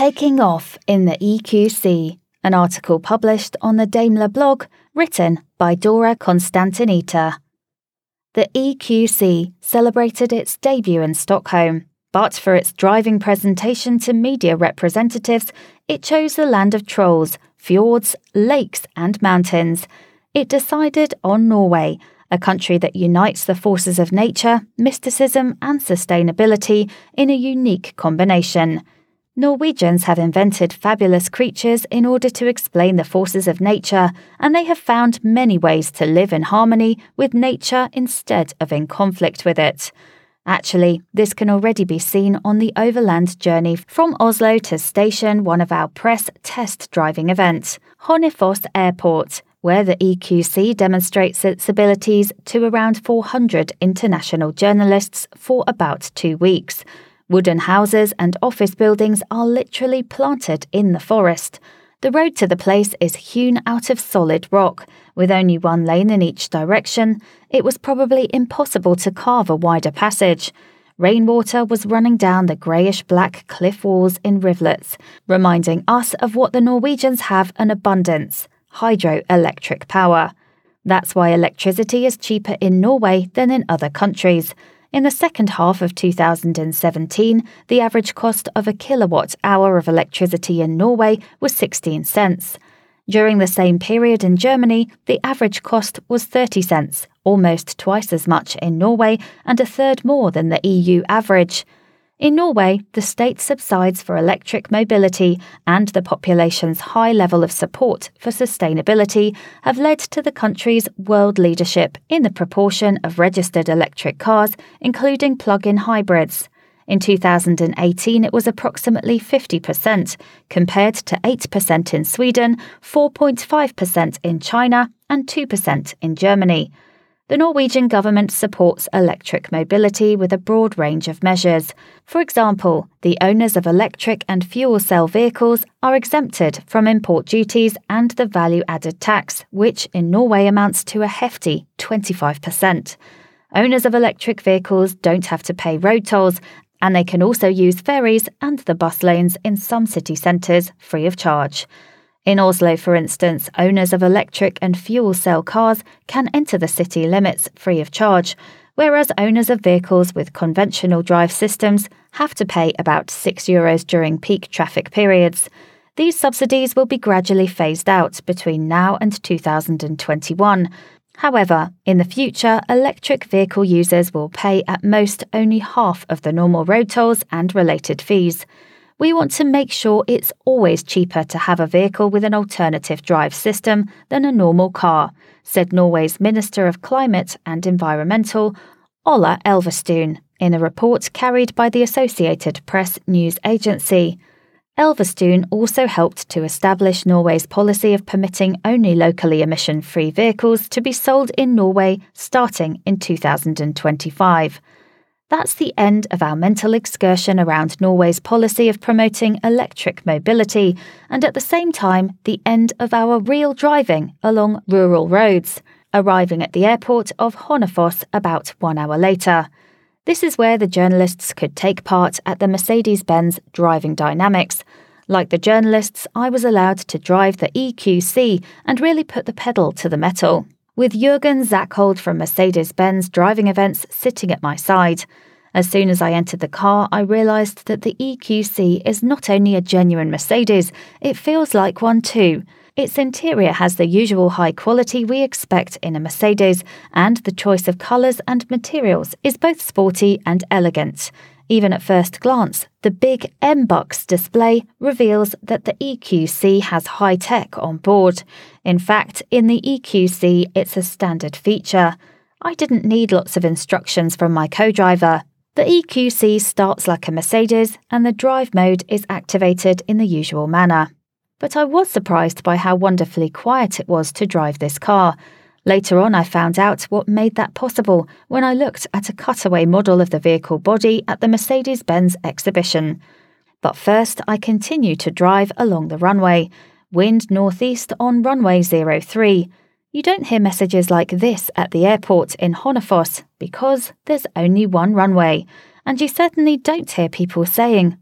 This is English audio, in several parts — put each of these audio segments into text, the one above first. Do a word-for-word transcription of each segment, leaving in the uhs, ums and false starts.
Taking off in the E Q C, an article published on the Daimler blog, written by Dora Constantinita. The E Q C celebrated its debut in Stockholm, but for its driving presentation to media representatives, it chose the land of trolls, fjords, lakes and mountains. It decided on Norway, a country that unites the forces of nature, mysticism and sustainability in a unique combination. Norwegians have invented fabulous creatures in order to explain the forces of nature, and they have found many ways to live in harmony with nature instead of in conflict with it. Actually, this can already be seen on the overland journey from Oslo to Station, one of our press test driving events, Honeyfoss Airport, where the E Q C demonstrates its abilities to around four hundred international journalists for about two weeks. Wooden houses and office buildings are literally planted in the forest. The road to the place is hewn out of solid rock, with only one lane in each direction. It was probably impossible to carve a wider passage. Rainwater was running down the greyish-black cliff walls in rivulets, reminding us of what the Norwegians have in abundance: hydroelectric power. That's why electricity is cheaper in Norway than in other countries. In the second half of two thousand seventeen, the average cost of a kilowatt hour of electricity in Norway was sixteen cents. During the same period in Germany, the average cost was thirty cents, almost twice as much in Norway and a third more than the E U average. In Norway, the state subsides for electric mobility, and the population's high level of support for sustainability have led to the country's world leadership in the proportion of registered electric cars, including plug-in hybrids. In two thousand eighteen, it was approximately fifty percent, compared to eight percent in Sweden, four point five percent in China, and two percent in Germany. The Norwegian government supports electric mobility with a broad range of measures. For example, the owners of electric and fuel cell vehicles are exempted from import duties and the value-added tax, which in Norway amounts to a hefty twenty-five percent. Owners of electric vehicles don't have to pay road tolls, and they can also use ferries and the bus lanes in some city centres free of charge. In Oslo, for instance, owners of electric and fuel cell cars can enter the city limits free of charge, whereas owners of vehicles with conventional drive systems have to pay about six euros during peak traffic periods. These subsidies will be gradually phased out between now and two thousand twenty-one. However, in the future, electric vehicle users will pay at most only half of the normal road tolls and related fees. We want to make sure it's always cheaper to have a vehicle with an alternative drive system than a normal car, said Norway's Minister of Climate and Environmental, Ola Elvestuen, in a report carried by the Associated Press news agency. Elvestuen also helped to establish Norway's policy of permitting only locally emission-free vehicles to be sold in Norway starting in two thousand twenty-five. That's the end of our mental excursion around Norway's policy of promoting electric mobility, and at the same time, the end of our real driving along rural roads, arriving at the airport of Honeyfoss about one hour later. This is where the journalists could take part at the Mercedes-Benz Driving Dynamics. Like the journalists, I was allowed to drive the E Q C and really put the pedal to the metal, with Jürgen Zackhold from Mercedes-Benz driving events sitting at my side. As soon as I entered the car, I realised that the E Q C is not only a genuine Mercedes, it feels like one too. Its interior has the usual high quality we expect in a Mercedes, and the choice of colours and materials is both sporty and elegant. Even at first glance, the big M-Bucks display reveals that the E Q C has high tech on board. In fact, in the E Q C, it's a standard feature. I didn't need lots of instructions from my co-driver. The E Q C starts like a Mercedes, and the drive mode is activated in the usual manner. But I was surprised by how wonderfully quiet it was to drive this car. Later on, I found out what made that possible when I looked at a cutaway model of the vehicle body at the Mercedes-Benz exhibition. But first, I continue to drive along the runway. Wind northeast on runway zero three. You don't hear messages like this at the airport in Honeyfoss because there's only one runway. And you certainly don't hear people saying,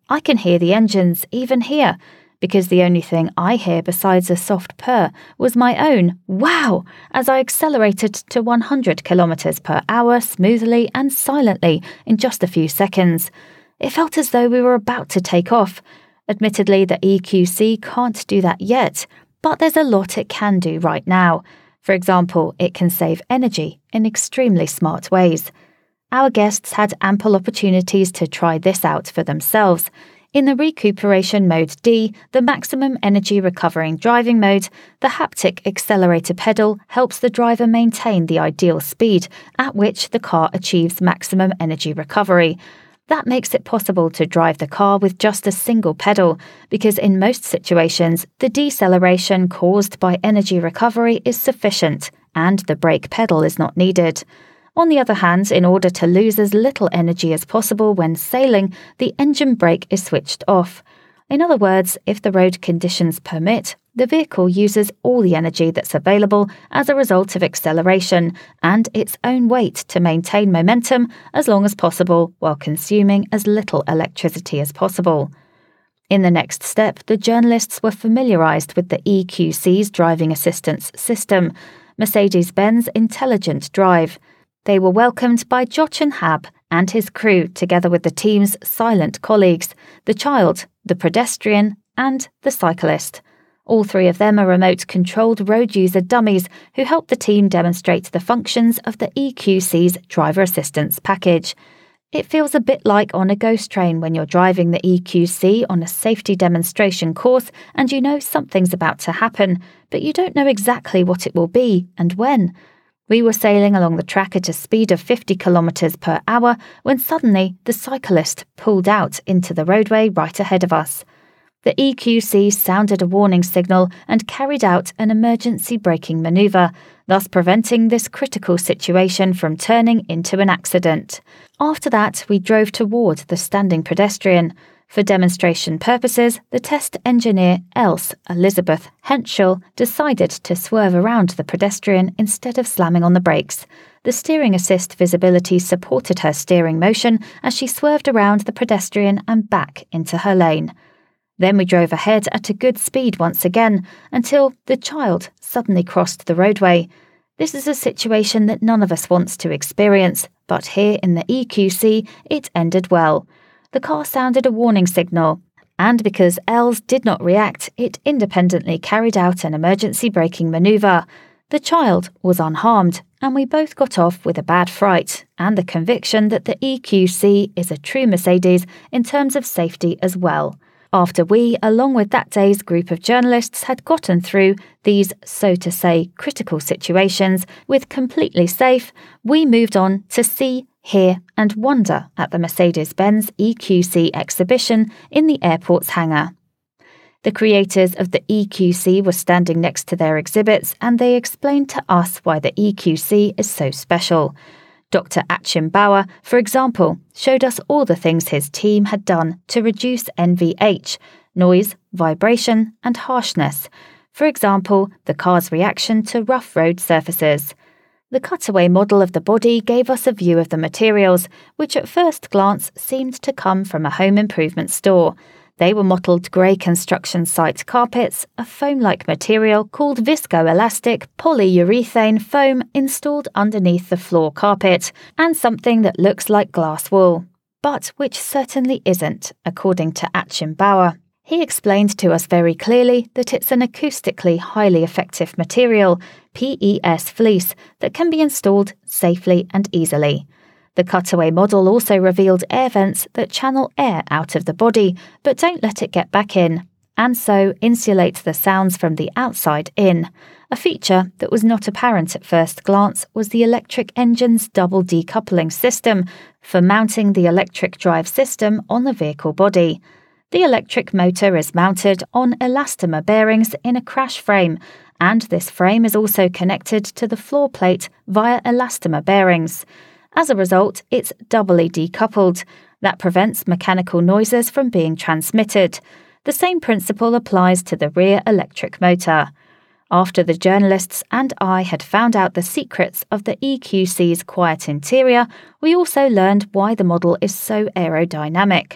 I can hear the engines even here, because the only thing I hear besides a soft purr was my own wow as I accelerated to one hundred kilometers per hour smoothly and silently in just a few seconds. It felt as though we were about to take off. Admittedly, the E Q C can't do that yet, but there's a lot it can do right now. For example, it can save energy in extremely smart ways. Our guests had ample opportunities to try this out for themselves. In the Recuperation Mode D, the maximum energy recovering driving mode, the haptic accelerator pedal helps the driver maintain the ideal speed at which the car achieves maximum energy recovery. That makes it possible to drive the car with just a single pedal, because in most situations, the deceleration caused by energy recovery is sufficient, and the brake pedal is not needed. On the other hand, in order to lose as little energy as possible when sailing, the engine brake is switched off. In other words, if the road conditions permit, the vehicle uses all the energy that's available as a result of acceleration and its own weight to maintain momentum as long as possible while consuming as little electricity as possible. In the next step, the journalists were familiarised with the E Q C's driving assistance system, Mercedes-Benz Intelligent Drive. They were welcomed by Jochen Hab and his crew, together with the team's silent colleagues, the child, the pedestrian, and the cyclist. All three of them are remote-controlled road user dummies who help the team demonstrate the functions of the E Q C's driver assistance package. It feels a bit like on a ghost train when you're driving the E Q C on a safety demonstration course and you know something's about to happen, but you don't know exactly what it will be and when. We were sailing along the track at a speed of fifty kilometers per hour when suddenly the cyclist pulled out into the roadway right ahead of us. The E Q C sounded a warning signal and carried out an emergency braking manoeuvre, thus preventing this critical situation from turning into an accident. After that, we drove toward the standing pedestrian. For demonstration purposes, the test engineer Else Elizabeth Henschel decided to swerve around the pedestrian instead of slamming on the brakes. The steering assist visibility supported her steering motion as she swerved around the pedestrian and back into her lane. Then we drove ahead at a good speed once again until the child suddenly crossed the roadway. This is a situation that none of us wants to experience, but here in the E Q C it ended well. The car sounded a warning signal, and because Els did not react, it independently carried out an emergency braking manoeuvre. The child was unharmed, and we both got off with a bad fright and the conviction that the E Q C is a true Mercedes in terms of safety as well. After we, along with that day's group of journalists, had gotten through these, so to say, critical situations with completely safe, we moved on to see, hear and wonder at the Mercedes-Benz E Q C exhibition in the airport's hangar. The creators of the E Q C were standing next to their exhibits and they explained to us why the E Q C is so special. Doctor Achim Bauer, for example, showed us all the things his team had done to reduce N V H, noise, vibration and harshness. For example, the car's reaction to rough road surfaces. The cutaway model of the body gave us a view of the materials, which at first glance seemed to come from a home improvement store. They were mottled grey construction site carpets, a foam-like material called viscoelastic polyurethane foam installed underneath the floor carpet, and something that looks like glass wool, but which certainly isn't, according to Achim Bauer. He explained to us very clearly that it's an acoustically highly effective material, P E S fleece, that can be installed safely and easily. The cutaway model also revealed air vents that channel air out of the body, but don't let it get back in, and so insulate the sounds from the outside in. A feature that was not apparent at first glance was the electric engine's double decoupling system for mounting the electric drive system on the vehicle body. The electric motor is mounted on elastomer bearings in a crash frame, and this frame is also connected to the floor plate via elastomer bearings. As a result, it's doubly decoupled. That prevents mechanical noises from being transmitted. The same principle applies to the rear electric motor. After the journalists and I had found out the secrets of the E Q C's quiet interior, we also learned why the model is so aerodynamic.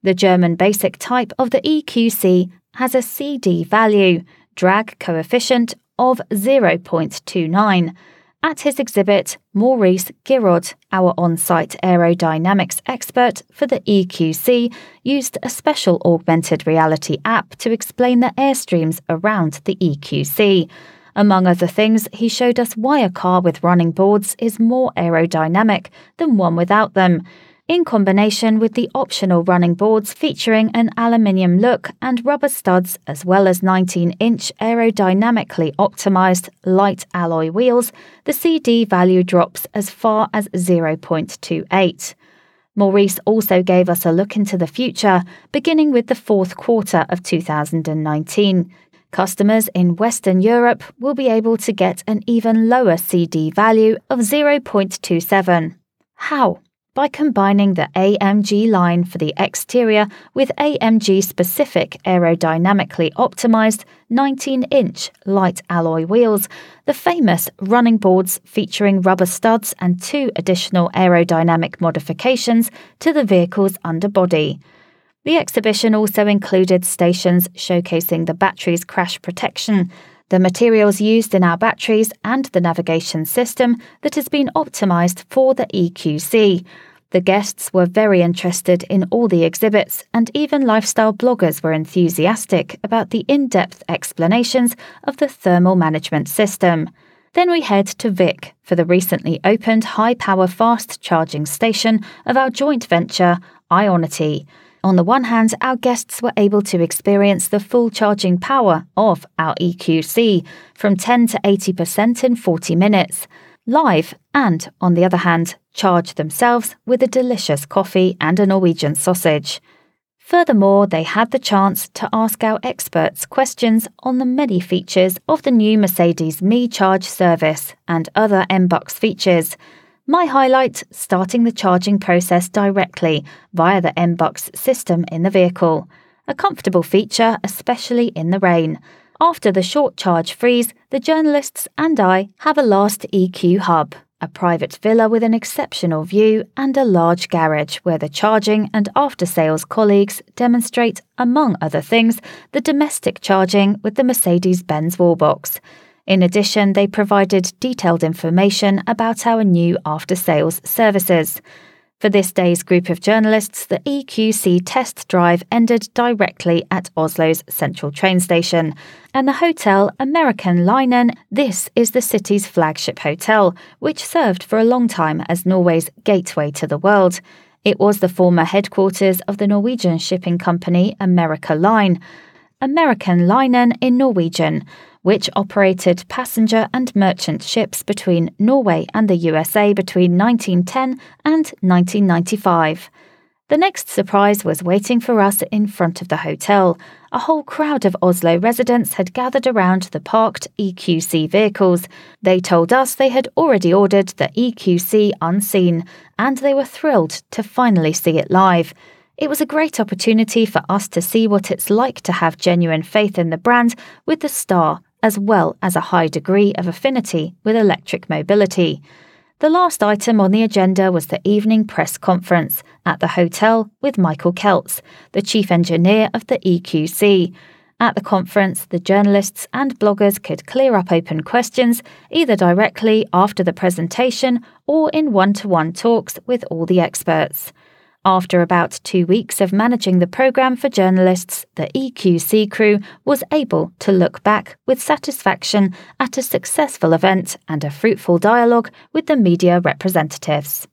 The German basic type of the E Q C has a C D value, drag coefficient, of zero point two nine. At his exhibit, Maurice Giraud, our on-site aerodynamics expert for the E Q C, used a special augmented reality app to explain the airstreams around the E Q C. Among other things, he showed us why a car with running boards is more aerodynamic than one without them, in combination with the optional running boards featuring an aluminium look and rubber studs, as well as nineteen-inch aerodynamically optimized light alloy wheels. The C D value drops as far as zero point two eight. Maurice also gave us a look into the future, beginning with the fourth quarter of two thousand nineteen. Customers in Western Europe will be able to get an even lower C D value of zero point two seven. How? By combining the A M G line for the exterior with A M G-specific aerodynamically optimized nineteen-inch light alloy wheels, the famous running boards featuring rubber studs and two additional aerodynamic modifications to the vehicle's underbody. The exhibition also included stations showcasing the battery's crash protection, the materials used in our batteries, and the navigation system that has been optimized for the E Q C. The guests were very interested in all the exhibits, and even lifestyle bloggers were enthusiastic about the in-depth explanations of the thermal management system. Then we head to Vic for the recently opened high-power fast charging station of our joint venture, Ionity. On the one hand, our guests were able to experience the full charging power of our E Q C from ten to eighty percent in forty minutes, live, and, on the other hand, charge themselves with a delicious coffee and a Norwegian sausage. Furthermore, they had the chance to ask our experts questions on the many features of the new Mercedes Me Charge service and other M BUX features. My highlight, starting the charging process directly via the M BUX system in the vehicle. A comfortable feature, especially in the rain. After the short charge freeze, the journalists and I have a last E Q hub, a private villa with an exceptional view and a large garage where the charging and after-sales colleagues demonstrate, among other things, the domestic charging with the Mercedes-Benz Wallbox. In addition, they provided detailed information about our new after-sales services. For this day's group of journalists, the E Q C test drive ended directly at Oslo's central train station, and the hotel American Linen, this is the city's flagship hotel, which served for a long time as Norway's gateway to the world. It was the former headquarters of the Norwegian shipping company America Line. American Linen in Norwegian, which operated passenger and merchant ships between Norway and the U S A between nineteen ten and nineteen ninety-five. The next surprise was waiting for us in front of the hotel. A whole crowd of Oslo residents had gathered around the parked E Q C vehicles. They told us they had already ordered the E Q C unseen, and they were thrilled to finally see it live. It was a great opportunity for us to see what it's like to have genuine faith in the brand with the star, as well as a high degree of affinity with electric mobility. The last item on the agenda was the evening press conference at the hotel with Michael Keltz, the chief engineer of the E Q C. At the conference, the journalists and bloggers could clear up open questions, either directly after the presentation or in one-to-one talks with all the experts. After about two weeks of managing the programme for journalists, the E Q C crew was able to look back with satisfaction at a successful event and a fruitful dialogue with the media representatives.